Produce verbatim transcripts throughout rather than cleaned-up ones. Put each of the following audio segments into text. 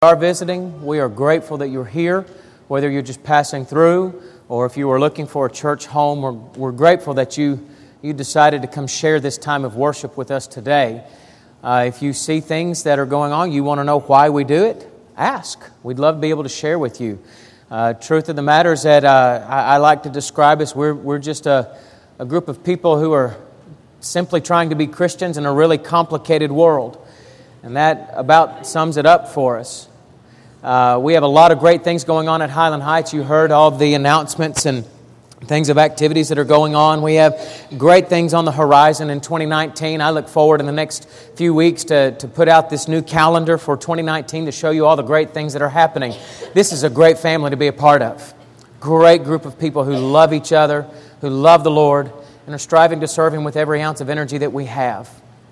Are visiting, we are grateful that you're here, whether you're just passing through or if you are looking for a church home. We're, we're grateful that you, you decided to come share this time of worship with us today. Uh, if you see things that are going on, you want to know why we do it, ask. We'd love to be able to share with you. Uh, truth of the matter is that uh, I, I like to describe us, we're, we're just a, a group of people who are simply trying to be Christians in a really complicated world. And that about sums it up for us. Uh, we have a lot of great things going on at Highland Heights. You heard all of the announcements and things of activities that are going on. We have great things on the horizon in twenty nineteen. I look forward in the next few weeks to, to put out this new calendar for twenty nineteen to show you all the great things that are happening. This is a great family to be a part of. Great group of people who love each other, who love the Lord, and are striving to serve Him with every ounce of energy that we have.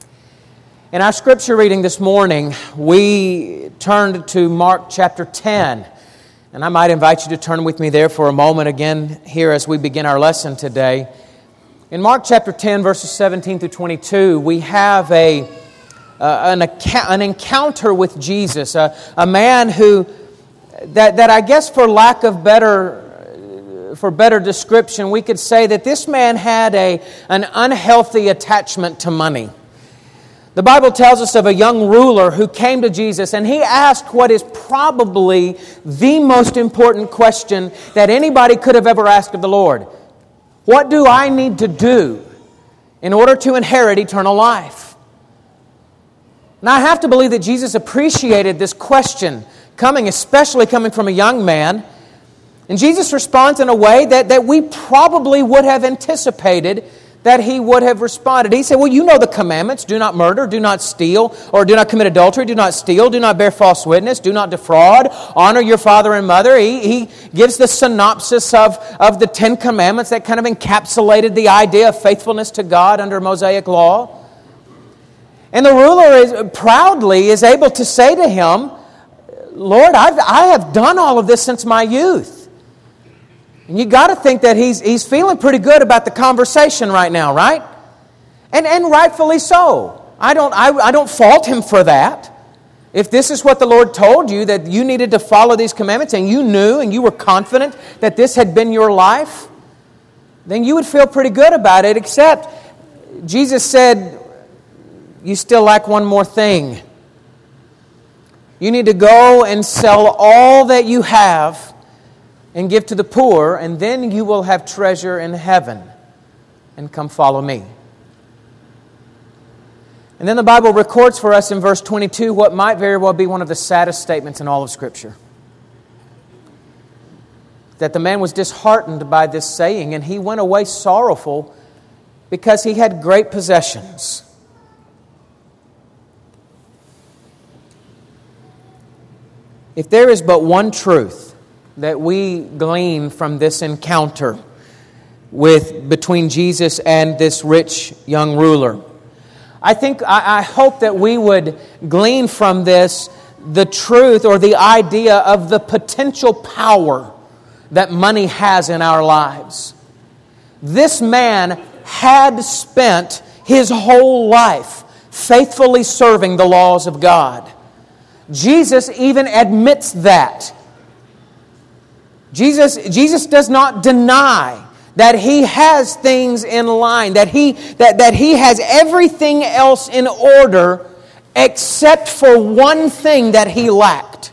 In our scripture reading this morning, we turned to Mark chapter ten. And I might invite you to turn with me there for a moment again here as we begin our lesson today. In Mark chapter ten, verses seventeen through twenty-two, we have a uh, an, account, an encounter with Jesus, a, a man who, that, that I guess for lack of better, for better description, we could say that this man had a an unhealthy attachment to money. The Bible tells us of a young ruler who came to Jesus and he asked what is probably the most important question that anybody could have ever asked of the Lord. What do I need to do in order to inherit eternal life? Now I have to believe that Jesus appreciated this question coming, especially coming from a young man. And Jesus responds in a way that, that we probably would have anticipated that he would have responded. He said, well, you know the commandments. Do not murder, do not steal, or do not commit adultery, do not steal, do not bear false witness, do not defraud, honor your father and mother. He, he gives the synopsis of, of the Ten Commandments that kind of encapsulated the idea of faithfulness to God under Mosaic law. And the ruler is, proudly is able to say to him, Lord, I've, I have done all of this since my youth. And you got to think that he's he's feeling pretty good about the conversation right now, right? And and rightfully so. I don't I, I don't fault him for that. If this is what the Lord told you, that you needed to follow these commandments, and you knew and you were confident that this had been your life, then you would feel pretty good about it, except Jesus said, you still lack one more thing. You need to go and sell all that you have and give to the poor, and then you will have treasure in heaven. And come follow me. And then the Bible records for us in verse twenty-two what might very well be one of the saddest statements in all of Scripture. That the man was disheartened by this saying, and he went away sorrowful because he had great possessions. If there is but one truth that we glean from this encounter with between Jesus and this rich young ruler, I think, I, I hope that we would glean from this the truth or the idea of the potential power that money has in our lives. This man had spent his whole life faithfully serving the laws of God. Jesus even admits that. Jesus, Jesus does not deny that he has things in line, that he, that, that he has everything else in order except for one thing that he lacked.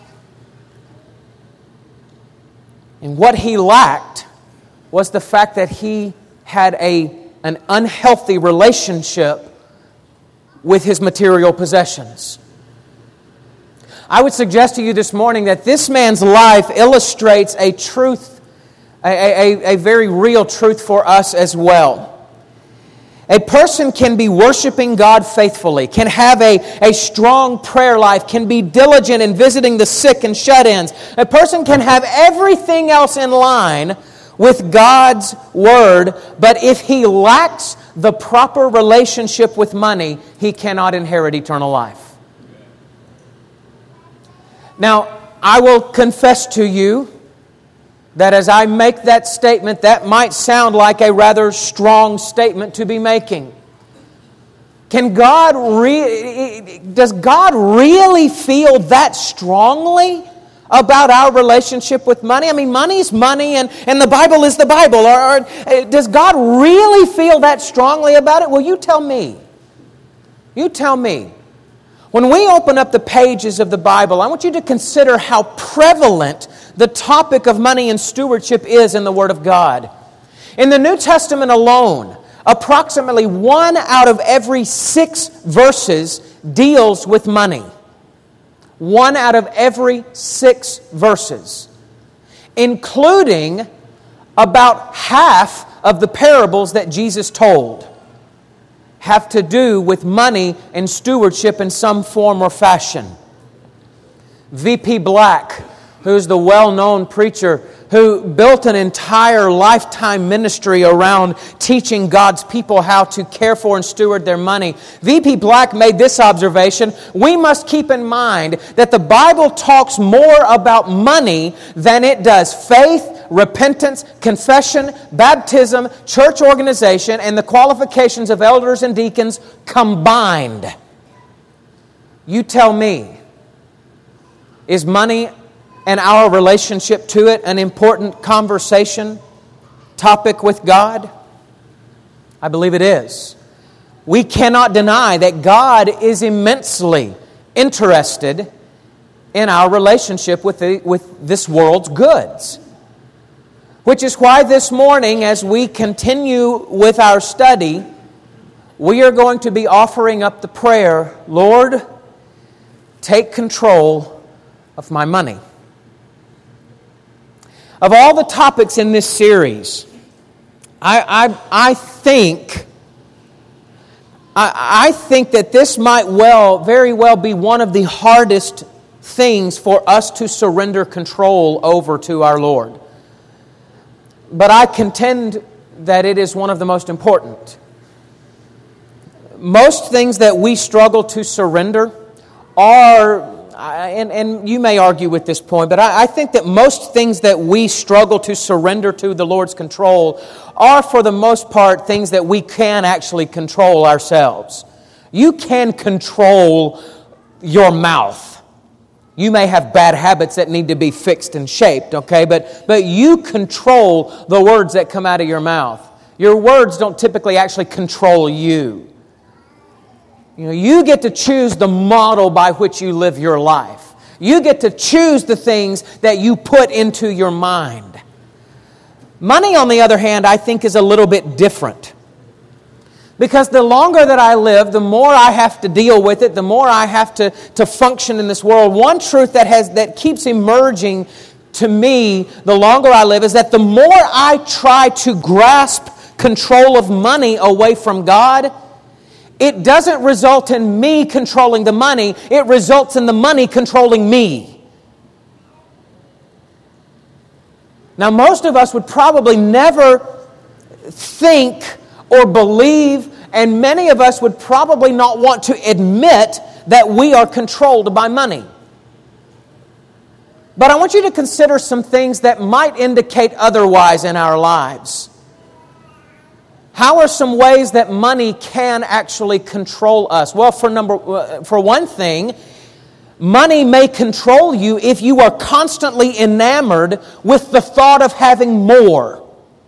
And what he lacked was the fact that he had a, an unhealthy relationship with his material possessions. I would suggest to you this morning that this man's life illustrates a truth, a, a, a very real truth for us as well. A person can be worshiping God faithfully, can have a, a strong prayer life, can be diligent in visiting the sick and shut-ins. A person can have everything else in line with God's Word, but if he lacks the proper relationship with money, he cannot inherit eternal life. Now, I will confess to you that as I make that statement, that might sound like a rather strong statement to be making. Can God re- does God really feel that strongly about our relationship with money? I mean, money's money and, and the Bible is the Bible. Or, or does God really feel that strongly about it? Well, you tell me. You tell me. When we open up the pages of the Bible, I want you to consider how prevalent the topic of money and stewardship is in the Word of God. In the New Testament alone, approximately one out of every six verses deals with money. One out of every six verses, including about half of the parables that Jesus told, have to do with money and stewardship in some form or fashion. V P Black, who's the well-known preacher who built an entire lifetime ministry around teaching God's people how to care for and steward their money. V P Black made this observation: we must keep in mind that the Bible talks more about money than it does faith, repentance, confession, baptism, church organization, and the qualifications of elders and deacons combined. You tell me, is money and our relationship to it an important conversation topic with God? I believe it is. We cannot deny that God is immensely interested in our relationship with, the, with this world's goods. Which is why this morning, as we continue with our study, we are going to be offering up the prayer, Lord, take control of my money. Of all the topics in this series, I, I, I think I, I think that this might well, very well be one of the hardest things for us to surrender control over to our Lord. But I contend that it is one of the most important. Most things that we struggle to surrender are, and, and you may argue with this point, but I, I think that most things that we struggle to surrender to the Lord's control are, for the most part, things that we can actually control ourselves. You can control your mouth. You may have bad habits that need to be fixed and shaped, okay? But, but you control the words that come out of your mouth. Your words don't typically actually control you. You know, you get to choose the model by which you live your life. You get to choose the things that you put into your mind. Money, on the other hand, I think is a little bit different. Because the longer that I live, the more I have to deal with it, the more I have to, to function in this world. One truth that has that keeps emerging to me the longer I live is that the more I try to grasp control of money away from God, it doesn't result in me controlling the money. It results in the money controlling me. Now, most of us would probably never think or believe, and many of us would probably not want to admit that we are controlled by money. But I want you to consider some things that might indicate otherwise in our lives. How are some ways that money can actually control us? Well, for number, for one thing, money may control you if you are constantly enamored with the thought of having more.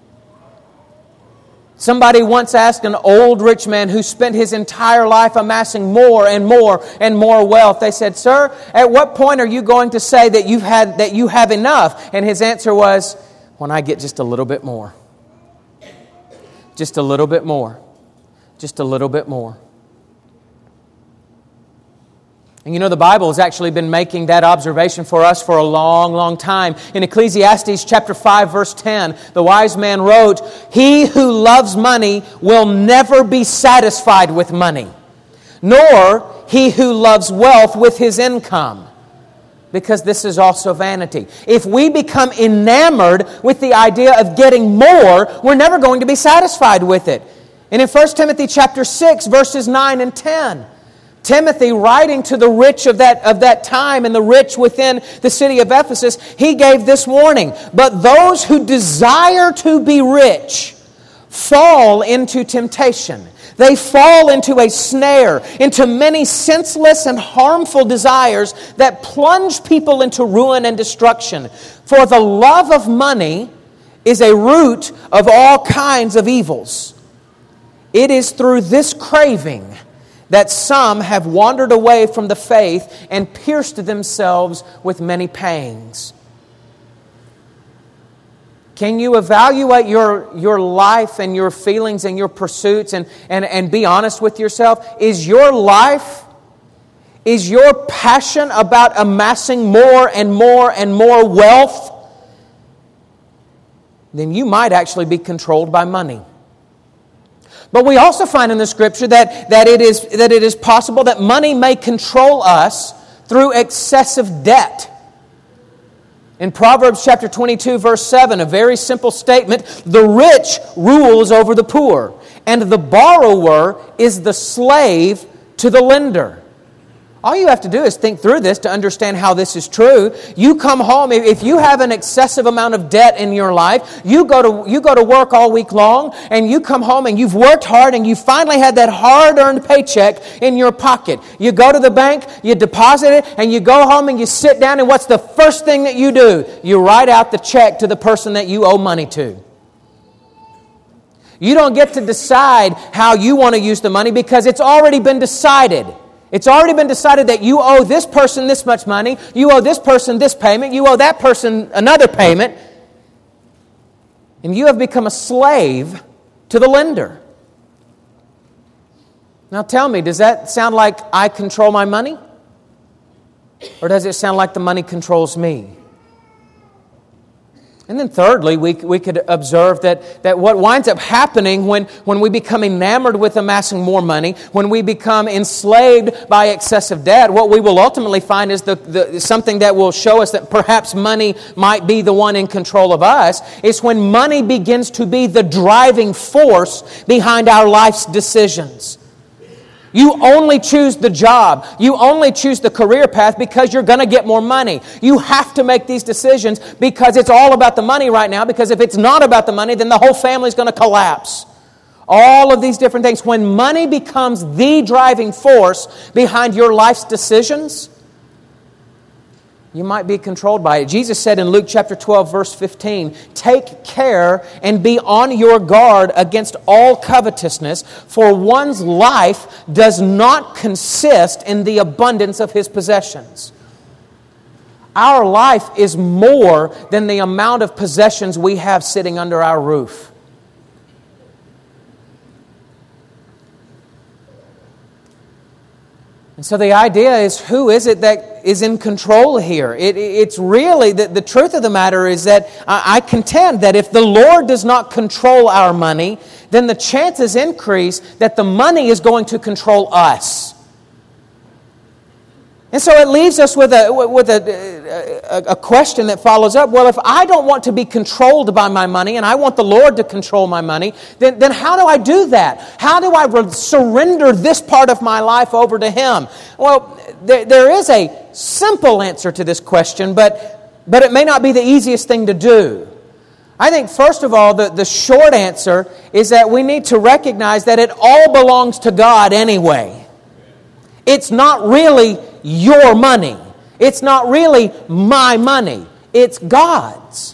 Somebody once asked an old rich man who spent his entire life amassing more and more and more wealth. They said, "Sir, at what point are you going to say that you've had that you have enough?" And his answer was, "When I get just a little bit more. Just a little bit more. Just a little bit more." And you know, the Bible has actually been making that observation for us for a long, long time. In Ecclesiastes chapter five, verse ten, the wise man wrote, "He who loves money will never be satisfied with money, nor he who loves wealth with his income, because this is also vanity." If we become enamored with the idea of getting more, we're never going to be satisfied with it. And in First Timothy chapter six, verses nine and ten, Timothy, writing to the rich of that, of that time and the rich within the city of Ephesus, he gave this warning: "But those who desire to be rich fall into temptation. They fall into a snare, into many senseless and harmful desires that plunge people into ruin and destruction. For the love of money is a root of all kinds of evils. It is through this craving that some have wandered away from the faith and pierced themselves with many pangs. Can you evaluate your, your life and your feelings and your pursuits and, and, and be honest with yourself? Is your life, is your passion about amassing more and more and more wealth? Then you might actually be controlled by money. But we also find in the Scripture that, that, it is, that it is possible that money may control us through excessive debt. In Proverbs chapter twenty-two, verse seven, a very simple statement, the rich rules over the poor, and the borrower is the slave to the lender. All you have to do is think through this to understand how this is true. You come home, if you have an excessive amount of debt in your life, you go to you go to work all week long, and you come home and you've worked hard and you finally had that hard-earned paycheck in your pocket. You go to the bank, you deposit it, and you go home and you sit down, and what's the first thing that you do? You write out the check to the person that you owe money to. You don't get to decide how you want to use the money because it's already been decided. It's already been decided that you owe this person this much money, you owe this person this payment, you owe that person another payment, and you have become a slave to the lender. Now tell me, does that sound like I control my money? Or does it sound like the money controls me? And then thirdly, we, we could observe that, that what winds up happening when, when we become enamored with amassing more money, when we become enslaved by excessive debt, what we will ultimately find is the, the, something that will show us that perhaps money might be the one in control of us, is when money begins to be the driving force behind our life's decisions. You only choose the job. You only choose the career path because you're going to get more money. You have to make these decisions because it's all about the money right now, because if it's not about the money, then the whole family's going to collapse. All of these different things. When money becomes the driving force behind your life's decisions, you might be controlled by it. Jesus said in Luke chapter twelve, verse fifteen, "Take care and be on your guard against all covetousness, for one's life does not consist in the abundance of his possessions." Our life is more than the amount of possessions we have sitting under our roof. And so the idea is, who is it that is in control here? It, it's really, the, the truth of the matter is that I, I contend that if the Lord does not control our money, then the chances increase that the money is going to control us. And so it leaves us with a with a, a, a question that follows up. Well, if I don't want to be controlled by my money and I want the Lord to control my money, then, then how do I do that? How do I re- surrender this part of my life over to Him? Well, there, there is a simple answer to this question, but, but it may not be the easiest thing to do. I think, first of all, the, the short answer is that we need to recognize that it all belongs to God anyway. It's not really your money. It's not really my money. It's God's.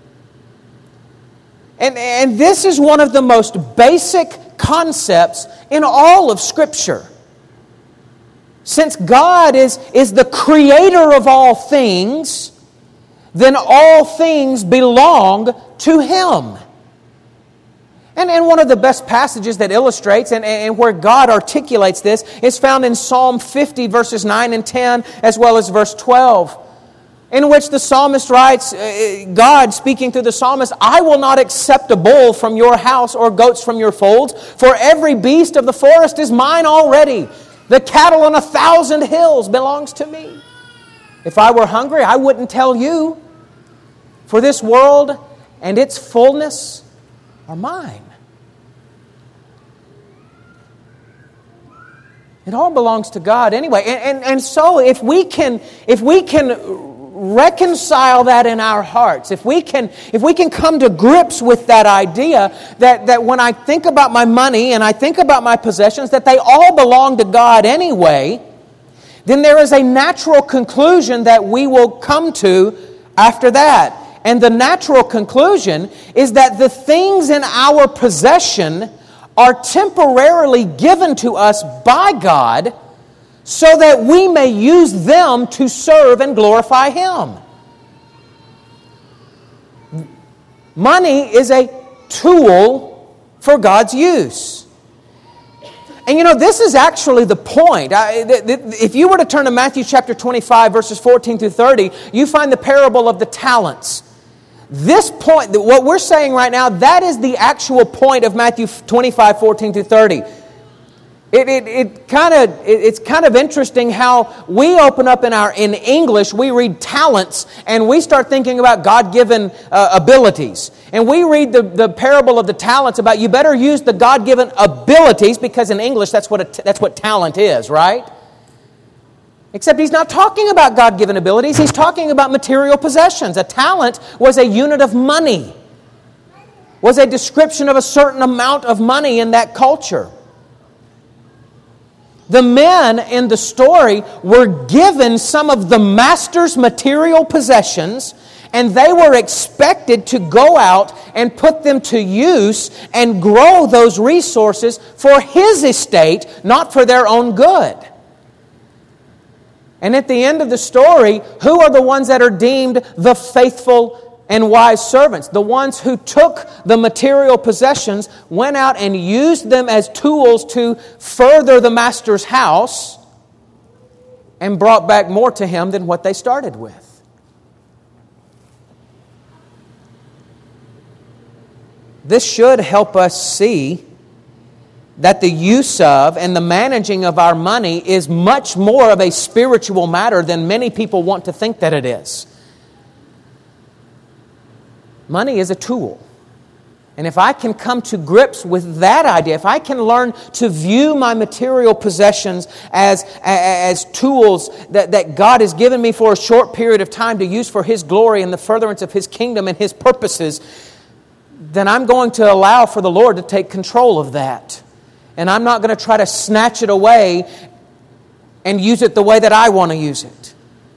And, and this is one of the most basic concepts in all of Scripture. Since God is, is the creator of all things, then all things belong to Him. And, and one of the best passages that illustrates and, and where God articulates this is found in Psalm fifty, verses nine and ten, as well as verse twelve, in which the psalmist writes, God speaking through the psalmist, "I will not accept a bull from your house or goats from your folds, for every beast of the forest is mine already. The cattle on a thousand hills belongs to me. If I were hungry, I wouldn't tell you, for this world and its fullness are mine." It all belongs to God anyway. And, and, and so if we can if we can reconcile that in our hearts, if we can if we can come to grips with that idea that, that when I think about my money and I think about my possessions, that they all belong to God anyway, then there is a natural conclusion that we will come to after that. And the natural conclusion is that the things in our possession are temporarily given to us by God so that we may use them to serve and glorify Him. Money is a tool for God's use. And you know, this is actually the point. If you were to turn to Matthew chapter twenty-five, verses fourteen through thirty, you find the parable of the talents. This point, what we're saying right now, that is the actual point of Matthew twenty-five, fourteen through thirty. It, it, it kind of it, it's kind of interesting how we open up in our in English, we read talents, and we start thinking about God-given uh, abilities. And we read the, the parable of the talents about you better use the God-given abilities, because in English that's what a, that's what talent is, right? Except he's not talking about God-given abilities, he's talking about material possessions. A talent was a unit of money, was a description of a certain amount of money in that culture. The men in the story were given some of the master's material possessions, and they were expected to go out and put them to use and grow those resources for his estate, not for their own good. And at the end of the story, who are the ones that are deemed the faithful and wise servants? The ones who took the material possessions, went out and used them as tools to further the master's house, and brought back more to him than what they started with. This should help us see that the use of and the managing of our money is much more of a spiritual matter than many people want to think that it is. Money is a tool. And if I can come to grips with that idea, if I can learn to view my material possessions as, as tools that, that God has given me for a short period of time to use for His glory and the furtherance of His kingdom and His purposes, then I'm going to allow for the Lord to take control of that. And I'm not going to try to snatch it away and use it the way that I want to use it.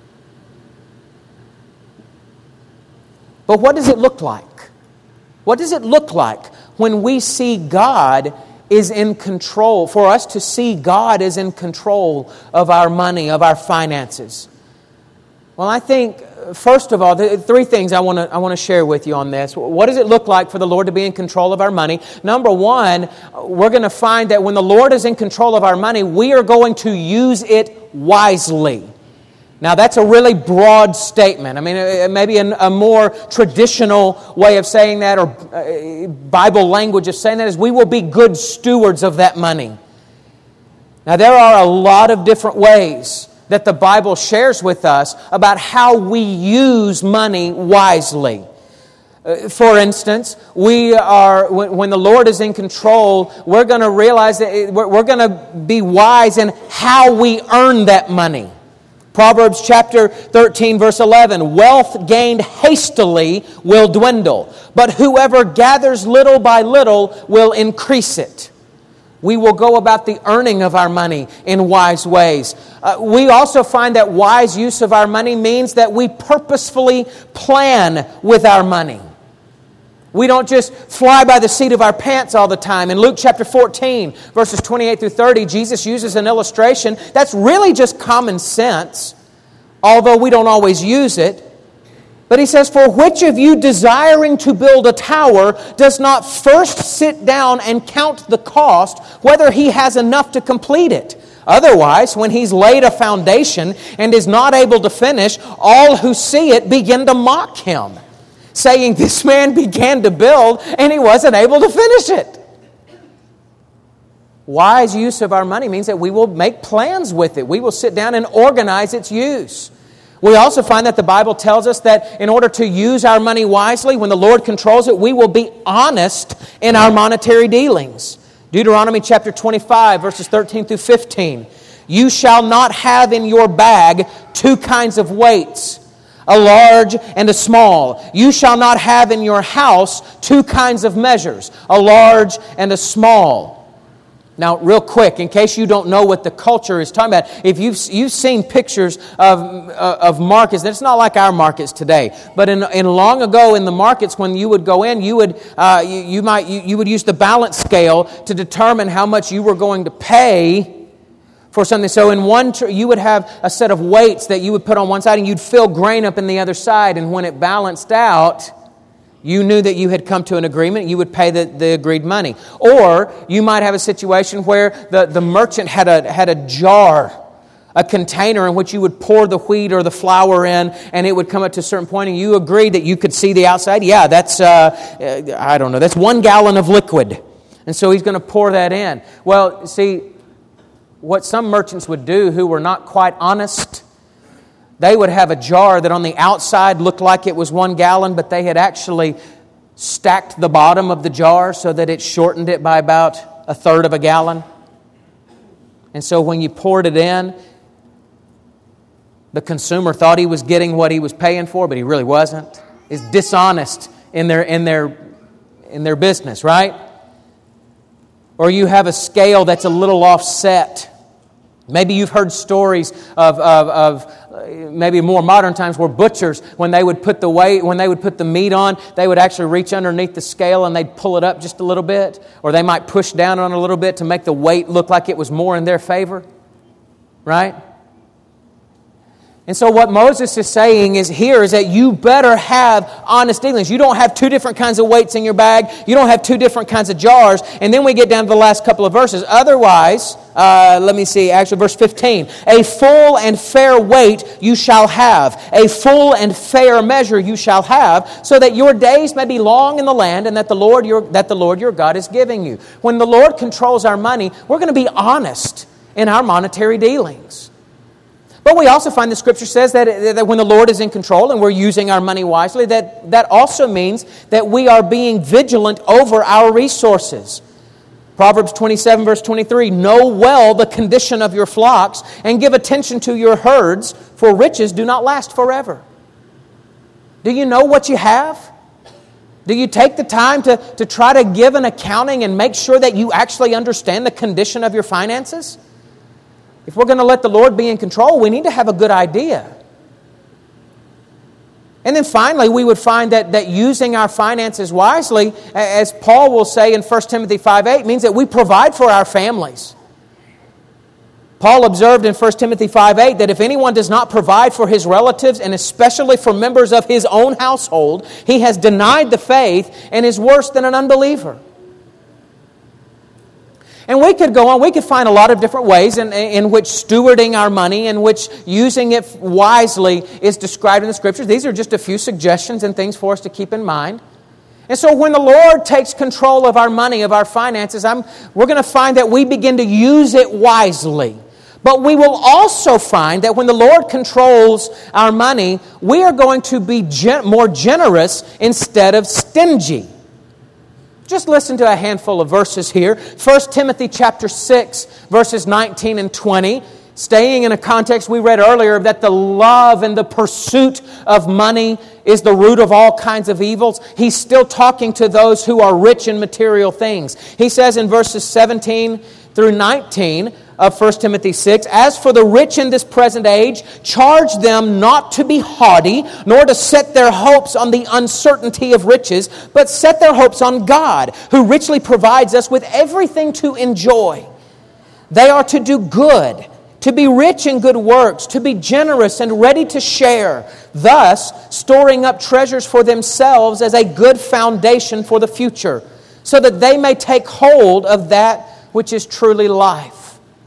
But what does it look like? What does it look like when we see God is in control, for us to see God is in control of our money, of our finances? Well, I think, first of all, the three things I want to I want to share with you on this. What does it look like for the Lord to be in control of our money? Number one, we're going to find that when the Lord is in control of our money, we are going to use it wisely. Now, that's a really broad statement. I mean, maybe a, a more traditional way of saying that, or Bible language of saying that, is we will be good stewards of that money. Now, there are a lot of different ways that the Bible shares with us about how we use money wisely. Uh, for instance, we are when, when the Lord is in control, we're going to realize that it, we're, we're going to be wise in how we earn that money. Proverbs chapter thirteen, verse eleven, wealth gained hastily will dwindle, but whoever gathers little by little will increase it. We will go about the earning of our money in wise ways. Uh, we also find that wise use of our money means that we purposefully plan with our money. We don't just fly by the seat of our pants all the time. In Luke chapter fourteen, verses twenty-eight through thirty, Jesus uses an illustration that's really just common sense, although we don't always use it. But he says, "For which of you desiring to build a tower does not first sit down and count the cost, whether he has enough to complete it? Otherwise, when he's laid a foundation and is not able to finish, all who see it begin to mock him, saying, 'This man began to build and he wasn't able to finish it.'" Wise use of our money means that we will make plans with it. We will sit down and organize its use. We also find that the Bible tells us that in order to use our money wisely, when the Lord controls it, we will be honest in our monetary dealings. Deuteronomy chapter twenty-five, verses thirteen through fifteen. "You shall not have in your bag two kinds of weights, a large and a small. You shall not have in your house two kinds of measures, a large and a small. Now, real quick, in case you don't know what the culture is talking about, if you've you've seen pictures of uh, of markets, it's not like our markets today, but in, in long ago in the markets, when you would go in, you would uh, you, you might you, you would use the balance scale to determine how much you were going to pay for something. So in one, tr- you would have a set of weights that you would put on one side, and you'd fill grain up in the other side, and when it balanced out, you knew that you had come to an agreement. You would pay the, the agreed money. Or you might have a situation where the, the merchant had a had a jar, a container in which you would pour the wheat or the flour in, and it would come up to a certain point, and you agreed that you could see the outside. Yeah, that's, uh, I don't know, that's one gallon of liquid. And so he's going to pour that in. Well, see, what some merchants would do who were not quite honest, they would have a jar that on the outside looked like it was one gallon, but they had actually stacked the bottom of the jar so that it shortened it by about a third of a gallon. And so when you poured it in, the consumer thought he was getting what he was paying for, but he really wasn't. It's dishonest in their in their in their business, right? Or you have a scale that's a little offset. Maybe you've heard stories of, of, of maybe more modern times where butchers, when they would put the weight, when they would put the meat on, they would actually reach underneath the scale and they'd pull it up just a little bit, or they might push down on it a little bit to make the weight look like it was more in their favor, right? And so what Moses is saying is here is that you better have honest dealings. You don't have two different kinds of weights in your bag. You don't have two different kinds of jars. And then we get down to the last couple of verses. Otherwise, uh, let me see, actually verse fifteen. A full and fair weight you shall have. A full and fair measure you shall have, so that your days may be long in the land and that the Lord your, that the Lord your God is giving you. When the Lord controls our money, we're going to be honest in our monetary dealings. But we also find the Scripture says that, that when the Lord is in control and we're using our money wisely, that, that also means that we are being vigilant over our resources. Proverbs twenty-seven, verse twenty-three, know well the condition of your flocks and give attention to your herds, for riches do not last forever. Do you know what you have? Do you take the time to, to try to give an accounting and make sure that you actually understand the condition of your finances? If we're going to let the Lord be in control, we need to have a good idea. And then finally, we would find that, that using our finances wisely, as Paul will say in First Timothy five eight, means that we provide for our families. Paul observed in First Timothy five eight that if anyone does not provide for his relatives, and especially for members of his own household, he has denied the faith and is worse than an unbeliever. And we could go on, we could find a lot of different ways in, in which stewarding our money, in which using it wisely is described in the Scriptures. These are just a few suggestions and things for us to keep in mind. And so when the Lord takes control of our money, of our finances, I'm, we're going to find that we begin to use it wisely. But we will also find that when the Lord controls our money, we are going to be gen- more generous instead of stingy. Just listen to a handful of verses here. First Timothy chapter six, verses nineteen and twenty. Staying in a context we read earlier that the love and the pursuit of money is the root of all kinds of evils. He's still talking to those who are rich in material things. He says in verses seventeen through nineteen of First Timothy six, as for the rich in this present age, charge them not to be haughty, nor to set their hopes on the uncertainty of riches, but set their hopes on God, who richly provides us with everything to enjoy. They are to do good, to be rich in good works, to be generous and ready to share, thus storing up treasures for themselves as a good foundation for the future, so that they may take hold of that which is truly life.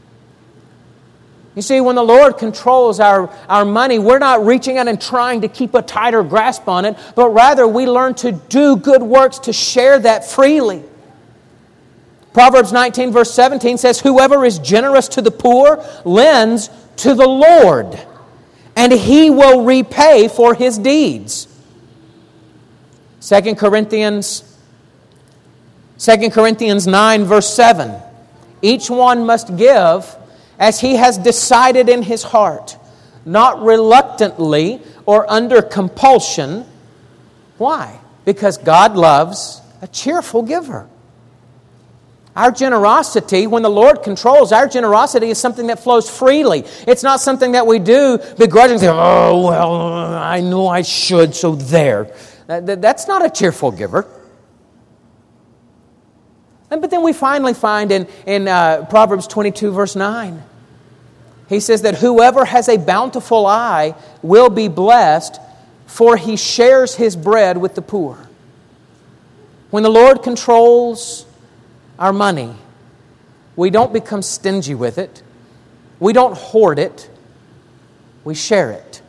You see, when the Lord controls our, our money, we're not reaching out and trying to keep a tighter grasp on it, but rather we learn to do good works to share that freely. Proverbs nineteen verse seventeen says, whoever is generous to the poor lends to the Lord, and He will repay for his deeds. Second Corinthians, Second Corinthians nine verse seven, each one must give as he has decided in his heart, not reluctantly or under compulsion. Why? Because God loves a cheerful giver. Our generosity, when the Lord controls, our generosity is something that flows freely. It's not something that we do begrudgingly. Oh, well, I know I should, so there. That's not a cheerful giver. But then we finally find in, in uh, Proverbs twenty-two, verse nine, he says that whoever has a bountiful eye will be blessed, for he shares his bread with the poor. When the Lord controls our money, we don't become stingy with it. We don't hoard it. We share it.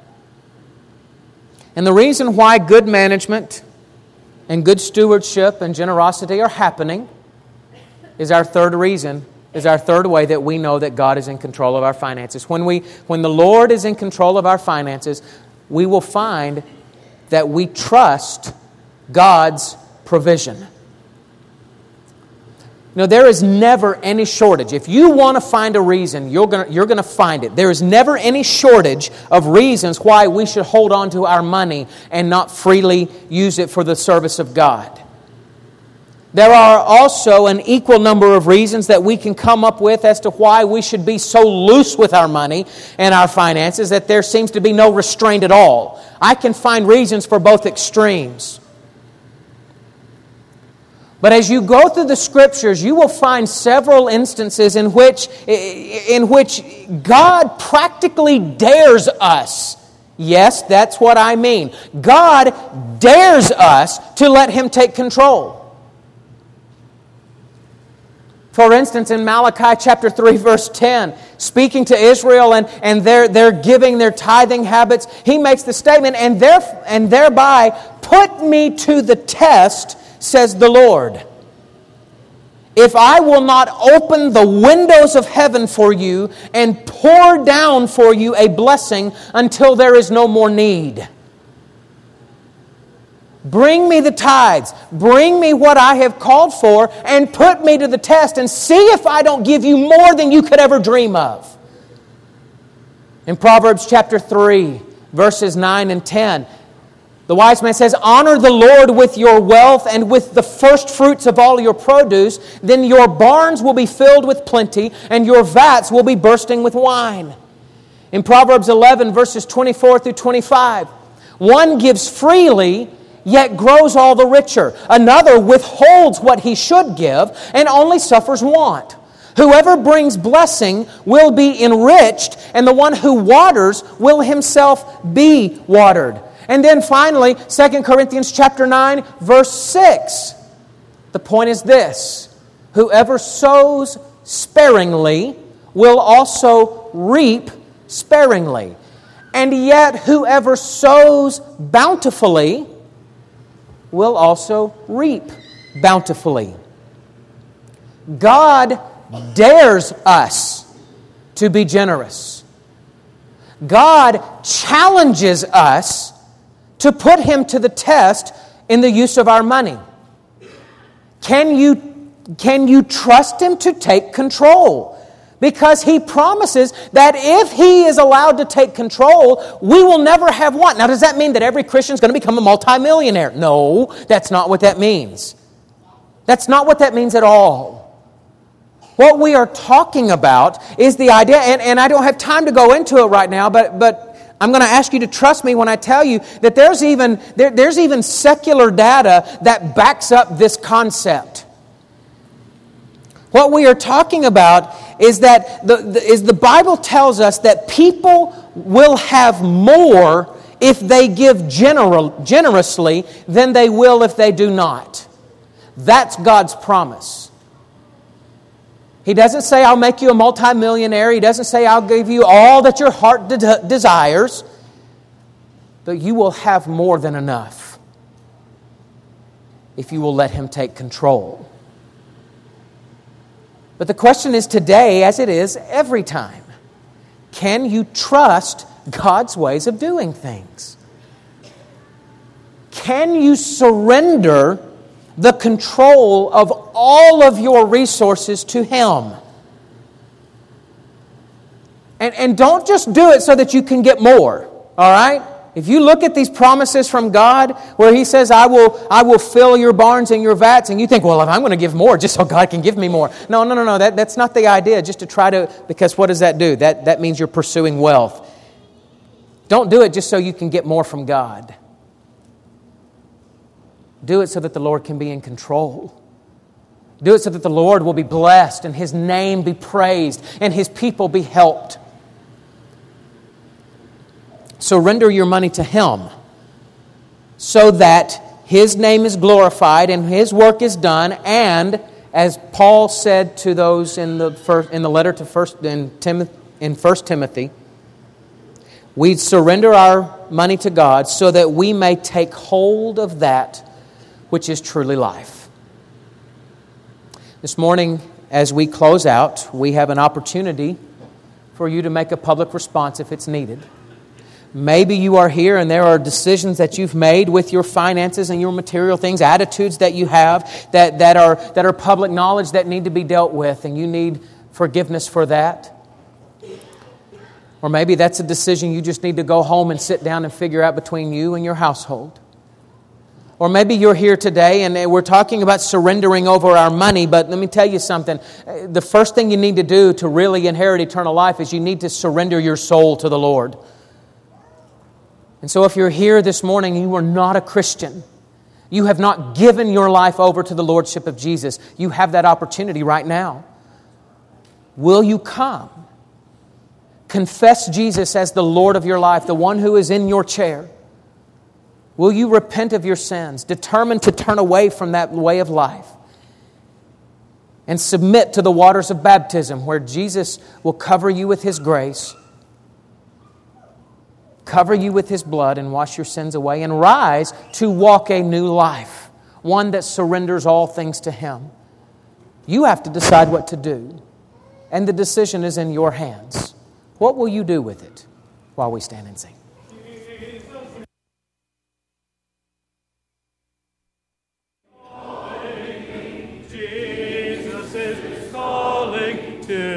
And the reason why good management and good stewardship and generosity are happening is our third reason, is our third way that we know that God is in control of our finances. When we, when the Lord is in control of our finances, we will find that we trust God's provision. You know, there is never any shortage. If you want to find a reason, you're going you're going to find it. There is never any shortage of reasons why we should hold on to our money and not freely use it for the service of God. There are also an equal number of reasons that we can come up with as to why we should be so loose with our money and our finances that there seems to be no restraint at all. I can find reasons for both extremes. But as you go through the Scriptures, you will find several instances in which, in which God practically dares us. Yes, that's what I mean. God dares us to let Him take control. For instance, in Malachi chapter three, verse ten, speaking to Israel and, and their, their giving, their tithing habits, He makes the statement, and, there, and thereby put me to the test, says the Lord, if I will not open the windows of heaven for you and pour down for you a blessing until there is no more need. Bring me the tithes, bring me what I have called for, and put me to the test and see if I don't give you more than you could ever dream of. In Proverbs chapter three, verses nine and ten, the wise man says, honor the Lord with your wealth and with the first fruits of all your produce. Then your barns will be filled with plenty and your vats will be bursting with wine. In Proverbs eleven, verses twenty-four through twenty-five, one gives freely, yet grows all the richer. Another withholds what he should give and only suffers want. Whoever brings blessing will be enriched, and the one who waters will himself be watered. And then finally, Second Corinthians chapter nine, verse six. The point is this: whoever sows sparingly will also reap sparingly. And yet whoever sows bountifully will also reap bountifully. God dares us to be generous. God challenges us to put Him to the test in the use of our money. Can you, can you trust Him to take control? Because He promises that if He is allowed to take control, we will never have want. Now, does that mean that every Christian is going to become a multimillionaire? No, that's not what that means. That's not what that means at all. What we are talking about is the idea, and, and I don't have time to go into it right now, but but I'm going to ask you to trust me when I tell you that there's even there, there's even secular data that backs up this concept. What we are talking about is that the, the, is the Bible tells us that people will have more if they give general, generously than they will if they do not. That's God's promise. He doesn't say, I'll make you a multimillionaire. He doesn't say, I'll give you all that your heart de- desires. But you will have more than enough if you will let Him take control. But the question is today, as it is every time, can you trust God's ways of doing things? Can you surrender the control of all of your resources to Him? And, and don't just do it so that you can get more, all right? If you look at these promises from God where He says, I will, I will fill your barns and your vats, and you think, well, if I'm going to give more just so God can give me more. No, no, no, no. That, that's not the idea. Just to try to, because what does that do? That, that means you're pursuing wealth. Don't do it just so you can get more from God. Do it so that the Lord can be in control. Do it so that the Lord will be blessed and His name be praised and His people be helped. Surrender your money to Him so that His name is glorified and His work is done. And as Paul said to those in the first, in the letter to first in Timothy, in First Timothy, we surrender our money to God so that we may take hold of that which is truly life. This morning, as we close out, we have an opportunity for you to make a public response if it's needed. Maybe you are here and there are decisions that you've made with your finances and your material things, attitudes that you have that, that are that are public knowledge that need to be dealt with, and you need forgiveness for that. Or maybe that's a decision you just need to go home and sit down and figure out between you and your household. Or maybe you're here today and we're talking about surrendering over our money, but let me tell you something. The first thing you need to do to really inherit eternal life is you need to surrender your soul to the Lord. And so if you're here this morning and you are not a Christian, you have not given your life over to the Lordship of Jesus, you have that opportunity right now. Will you come? Confess Jesus as the Lord of your life, the one who is in your chair. Will you repent of your sins, determined to turn away from that way of life, and submit to the waters of baptism where Jesus will cover you with His grace, cover you with His blood and wash your sins away, and rise to walk a new life, one that surrenders all things to Him? You have to decide what to do, and the decision is in your hands. What will you do with it while we stand and sing?